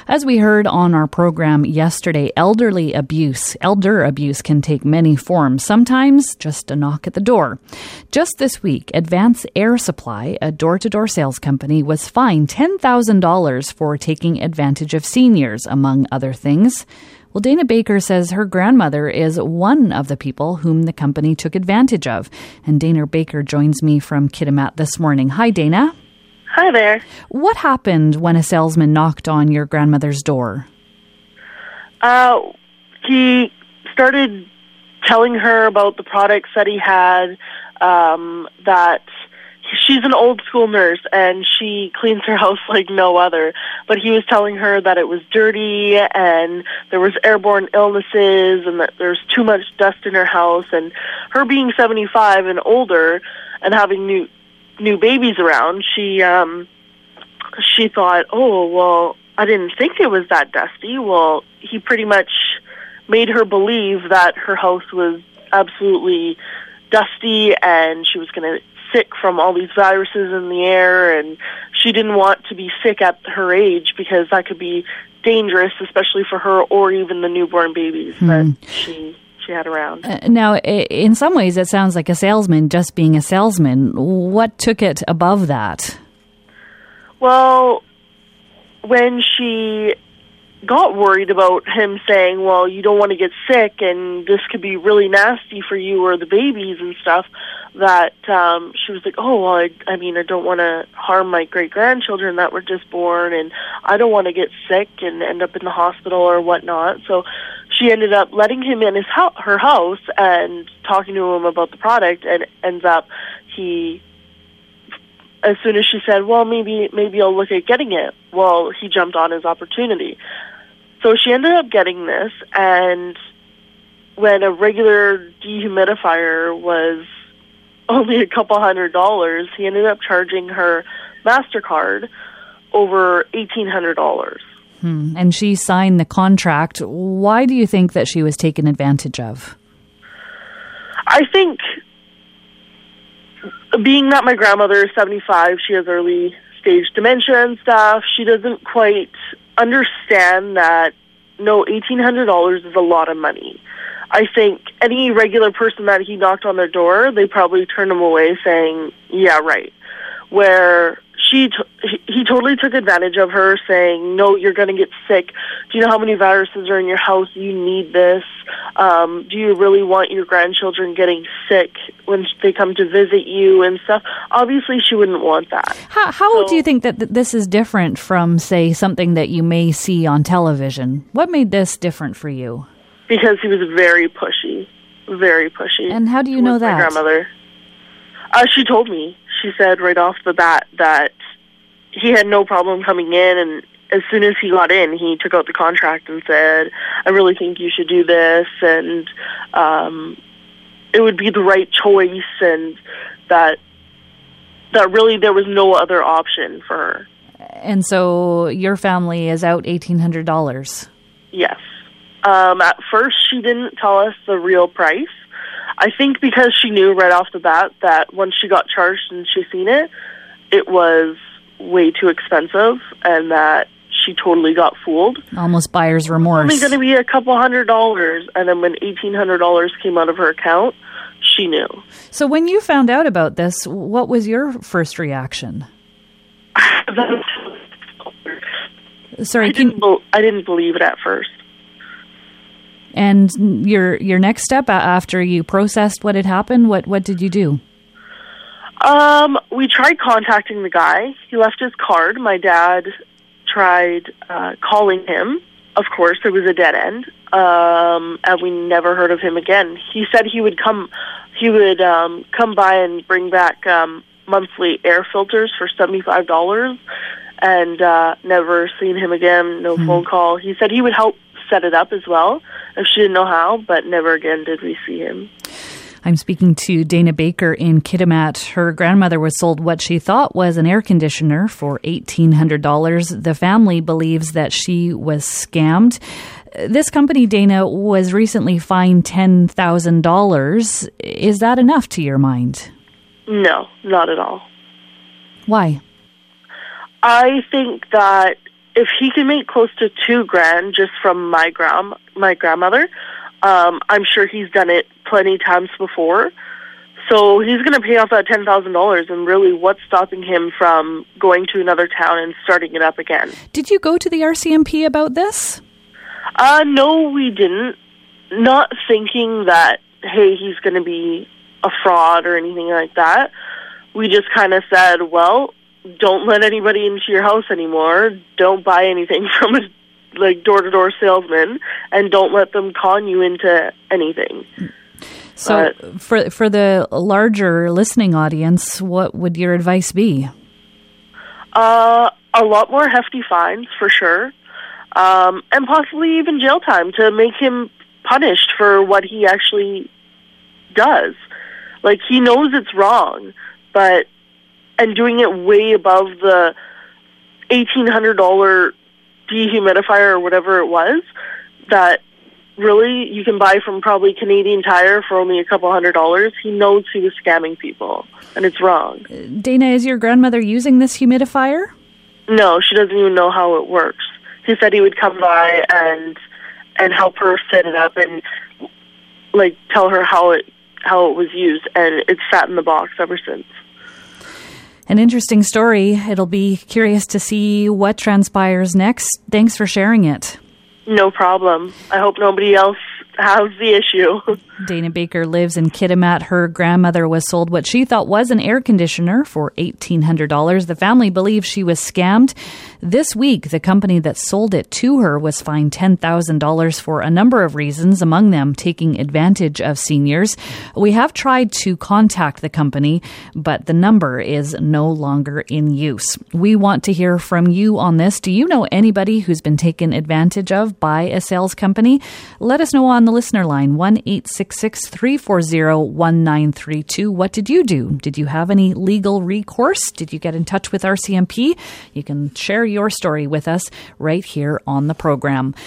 As we heard on our program yesterday, elder abuse can take many forms, sometimes just a knock at the door. Just this week, Advance Air Supply, a door-to-door sales company, was fined $10,000 for taking advantage of seniors, among other things. Well, Dana Baker says her grandmother is one of the people whom the company took advantage of. And Dana Baker joins me from Kitimat this morning. Hi, Dana. Hi there. What happened when a salesman knocked on your grandmother's door? He started telling her about the products that he had, that she's an old school nurse and she cleans her house like no other. But he was telling her that it was dirty and there was airborne illnesses and that there's too much dust in her house. And her being 75 and older and having new babies around, she thought, oh, well, I didn't think it was that dusty. Well, he pretty much made her believe that her house was absolutely dusty and she was going to sick from all these viruses in the air, and she didn't want to be sick at her age because that could be dangerous, especially for her or even the newborn babies that she had around. Now, in some ways, it sounds like a salesman just being a salesman. What took it above that? Well, when she got worried about him saying, well, you don't want to get sick and this could be really nasty for you or the babies and stuff, that she was like, oh, well, I mean, I don't want to harm my great-grandchildren that were just born, and I don't want to get sick and end up in the hospital or whatnot. So she ended up letting him in her house and talking to him about the product, and ends up as soon as she said, well, maybe I'll look at getting it, well, he jumped on his opportunity. So she ended up getting this, and when a regular dehumidifier was only a couple $100, he ended up charging her MasterCard over $1,800. And she signed the contract. Why do you think that she was taken advantage of? I think, being that my grandmother is 75, she has early stage dementia and stuff, she doesn't quite understand that, no, $1,800 is a lot of money. I think any regular person that he knocked on their door, they probably turned him away saying, yeah, right. Where he totally took advantage of her saying, no, you're going to get sick. Do you know how many viruses are in your house? You need this. Do you really want your grandchildren getting sick when they come to visit you and stuff? Obviously, she wouldn't want that. How do you think that this is different from, say, something that you may see on television? What made this different for you? Because he was very pushy. Very pushy. And how do you know that? My grandmother. She told me. She said right off the bat that he had no problem coming in, and as soon as he got in, he took out the contract and said, I really think you should do this, and it would be the right choice, and that really there was no other option for her. And so your family is out $1,800? Yes. At first, she didn't tell us the real price. I think because she knew right off the bat that once she got charged and she seen it, it was way too expensive, and that she totally got fooled. Almost buyer's remorse. It's only going to be a couple $100, and then when $1,800 came out of her account, she knew. So when you found out about this, what was your first reaction? Sorry, I didn't believe it at first. And your next step after you processed what had happened, what did you do? We tried contacting the guy. He left his card. My dad tried calling him. Of course, there was a dead end, and we never heard of him again. He said he would come by and bring back monthly air filters for $75, and never seen him again. No phone call. He said he would help set it up as well if she didn't know how, but never again did we see him. I'm speaking to Dana Baker in Kitimat. Her grandmother was sold what she thought was an air conditioner for $1,800. The family believes that she was scammed. This company, Dana, was recently fined $10,000. Is that enough to your mind? No, not at all. Why? I think that if he can make close to $2,000 just from my grandmother, I'm sure he's done it plenty times before. So he's going to pay off that $10,000, and really what's stopping him from going to another town and starting it up again? Did you go to the RCMP about this? No, we didn't. Not thinking that, hey, he's going to be a fraud or anything like that. We just kind of said, well, don't let anybody into your house anymore. Don't buy anything from a door-to-door salesman, and don't let them con you into anything. So for the larger listening audience, what would your advice be? A lot more hefty fines, for sure, and possibly even jail time to make him punished for what he actually does. Like, he knows it's wrong, and doing it way above the $1,800 dehumidifier or whatever it was, that really you can buy from probably Canadian Tire for only a couple $100. He knows he was scamming people, and it's wrong. Dana, is your grandmother using this humidifier? No, she doesn't even know how it works. He said he would come by and help her set it up and tell her how it was used, and it's sat in the box ever since. An interesting story. It'll be curious to see what transpires next. Thanks for sharing it. No problem. I hope nobody else has the issue. Dana Baker lives in Kitimat. Her grandmother was sold what she thought was an air conditioner for $1,800. The family believes she was scammed. This week, the company that sold it to her was fined $10,000 for a number of reasons, among them taking advantage of seniors. We have tried to contact the company, but the number is no longer in use. We want to hear from you on this. Do you know anybody who's been taken advantage of by a sales company? Let us know on the listener line, 1-866-340-1932. What did you do? Did you have any legal recourse? Did you get in touch with RCMP? You can share your story with us right here on the program.